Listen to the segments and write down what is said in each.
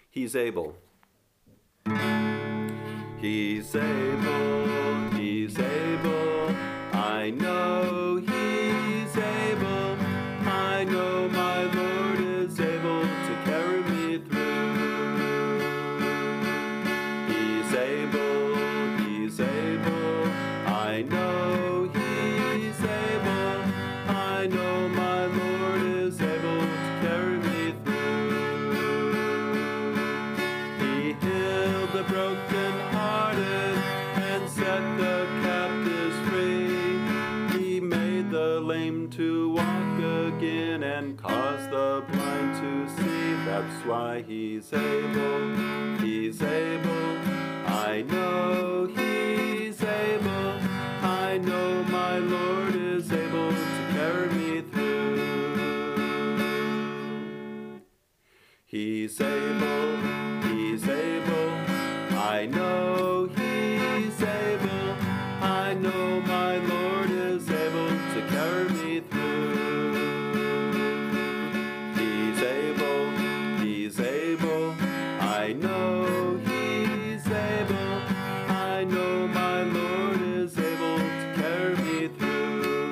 He's able. He's able, he's able, I know he's able. I know my Lord is able to carry me through. He's able, I know he's able. I know my Lord is able to carry me through. He healed the broken-hearted and set the captives free. He made the lame to walk again and caused the blind to see. That's why he's able, he's able. I know he's able. I know my Lord is able to carry me through. He's able, he's able. I know he's able. I know my Lord is able to carry me through. He's able, he's able. I know he's able. I know my Lord is able to carry me through.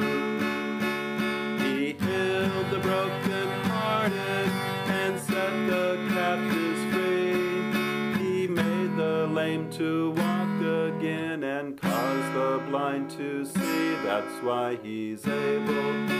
He healed the broken-hearted and set the captives free. He made the lame to walk again and caused the blind to see. That's why he's able.